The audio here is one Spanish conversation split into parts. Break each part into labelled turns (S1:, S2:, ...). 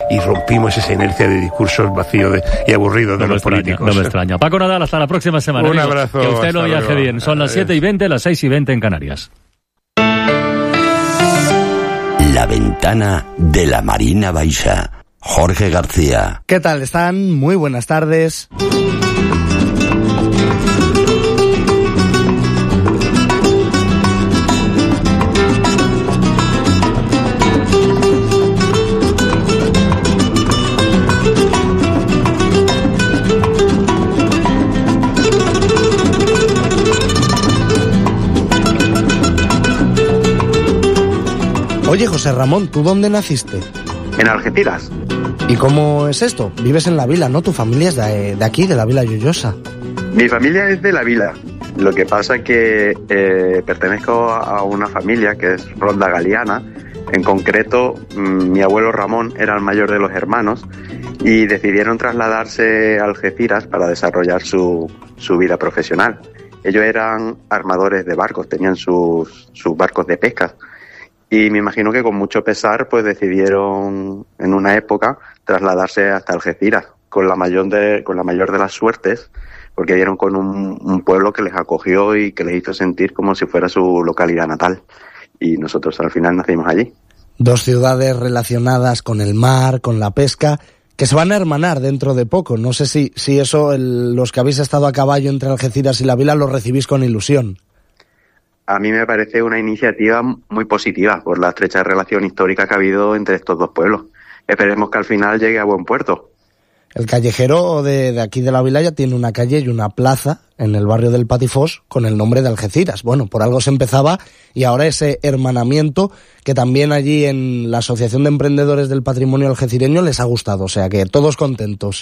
S1: y rompimos esa inercia de discursos vacíos y aburridos de los políticos.
S2: No me extraña. Paco Nadal, hasta la próxima semana.
S1: Un abrazo.
S2: Que usted no viaje bien. Son las 7:20, las 6:20 en Canarias.
S3: La ventana de la Marina Baixa. Jorge García.
S4: ¿Qué tal están? Muy buenas tardes. Oye, José Ramón, ¿tú dónde naciste?
S5: En Algeciras.
S4: ¿Y cómo es esto? Vives en La Vila, ¿no? Tu familia es de aquí, de La Vila Lloyosa.
S5: Mi familia es de La Vila. Lo que pasa es que pertenezco a una familia que es Ronda Galiana. En concreto, mi abuelo Ramón era el mayor de los hermanos y decidieron trasladarse a Algeciras para desarrollar su vida profesional. Ellos eran armadores de barcos, tenían sus barcos de pesca. Y me imagino que con mucho pesar pues decidieron en una época trasladarse hasta Algeciras con la mayor de las suertes, porque dieron con un pueblo que les acogió y que les hizo sentir como si fuera su localidad natal. Y nosotros al final nacimos allí.
S4: Dos ciudades relacionadas con el mar, con la pesca, que se van a hermanar dentro de poco. No sé si eso, los que habéis estado a caballo entre Algeciras y La Vila, lo recibís con ilusión.
S5: A mí me parece una iniciativa muy positiva por la estrecha relación histórica que ha habido entre estos dos pueblos. Esperemos que al final llegue a buen puerto.
S4: El callejero de aquí de La Vila ya tiene una calle y una plaza en el barrio del Patifós con el nombre de Algeciras. Bueno, por algo se empezaba y ahora ese hermanamiento que también allí en la Asociación de Emprendedores del Patrimonio Algecireño les ha gustado. O sea que todos contentos.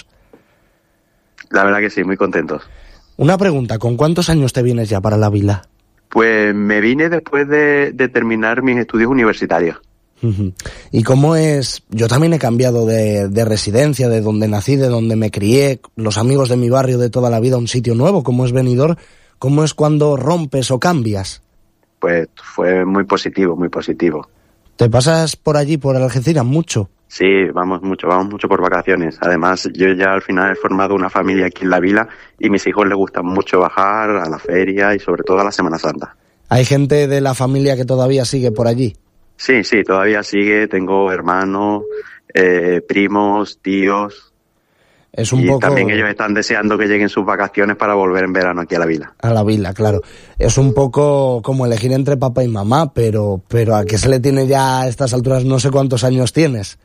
S5: La verdad que sí, muy contentos.
S4: Una pregunta, ¿con cuántos años te vienes ya para La Vila?
S5: Pues me vine después de terminar mis estudios universitarios.
S4: ¿Y cómo es? Yo también he cambiado de residencia, de donde nací, de donde me crié, los amigos de mi barrio de toda la vida, a un sitio nuevo, como es Benidorm. ¿Cómo es cuando rompes o cambias?
S5: Pues fue muy positivo, muy positivo.
S4: ¿Te pasas por allí, por Algeciras, mucho?
S5: Sí, vamos mucho por vacaciones. Además, yo ya al final he formado una familia aquí en La Vila y mis hijos les gustan mucho bajar a la feria y sobre todo a la Semana Santa.
S4: ¿Hay gente de la familia que todavía sigue por allí?
S5: Sí, todavía sigue. Tengo hermanos, primos, tíos.
S4: Es un
S5: y
S4: poco...
S5: también ellos están deseando que lleguen sus vacaciones para volver en verano aquí a La Vila.
S4: A La Vila, claro. Es un poco como elegir entre papá y mamá, pero ¿a qué se le tiene ya a estas alturas? No sé cuántos años tienes.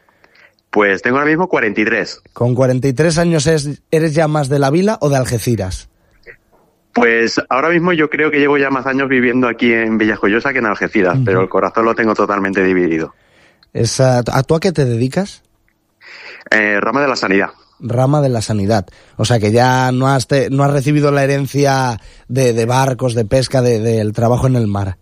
S5: Pues tengo ahora mismo 43.
S4: ¿Con 43 años eres ya más de La Vila o de Algeciras?
S5: Pues ahora mismo yo creo que llevo ya más años viviendo aquí en Villajoyosa que en Algeciras, pero el corazón lo tengo totalmente dividido.
S4: ¿Tú a qué te dedicas?
S5: Rama de la sanidad.
S4: Rama de la sanidad. O sea que ya no has recibido la herencia de barcos, de pesca, del trabajo en el mar.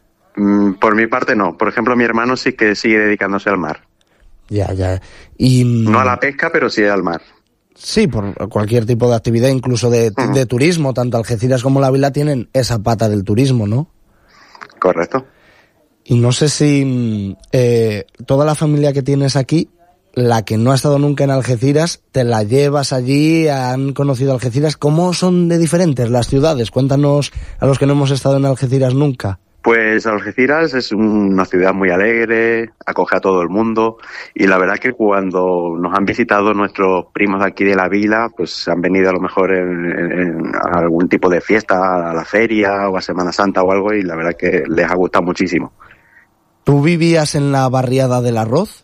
S5: Por mi parte no. Por ejemplo, mi hermano sí que sigue dedicándose al mar.
S4: Ya. Y
S5: no a la pesca, pero sí al mar.
S4: Sí, por cualquier tipo de actividad, incluso de turismo. Tanto Algeciras como La Vila tienen esa pata del turismo, ¿no?
S5: Correcto.
S4: Y no sé si toda la familia que tienes aquí, la que no ha estado nunca en Algeciras, te la llevas allí, han conocido Algeciras. ¿Cómo son de diferentes las ciudades? Cuéntanos a los que no hemos estado en Algeciras nunca.
S5: Pues Algeciras es una ciudad muy alegre, acoge a todo el mundo y la verdad que cuando nos han visitado nuestros primos de aquí de La Vila, pues han venido a lo mejor en algún tipo de fiesta, a la feria o a Semana Santa o algo y la verdad que les ha gustado muchísimo.
S4: ¿Tú vivías en la barriada del Arroz?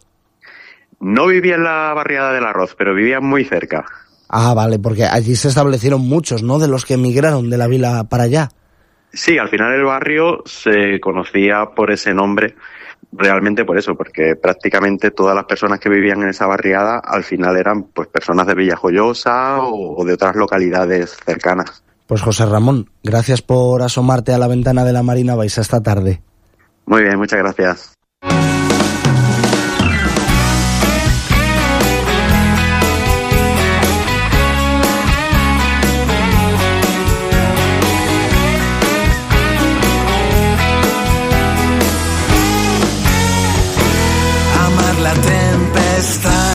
S5: No vivía en la barriada del Arroz, pero vivía muy cerca.
S4: Ah, vale, porque allí se establecieron muchos, ¿no?, de los que emigraron de La Vila para allá.
S5: Sí, al final el barrio se conocía por ese nombre, realmente por eso, porque prácticamente todas las personas que vivían en esa barriada al final eran pues personas de Villajoyosa o de otras localidades cercanas.
S4: Pues José Ramón, gracias por asomarte a la ventana de la Marina Baixa esta tarde.
S5: Muy bien, muchas gracias.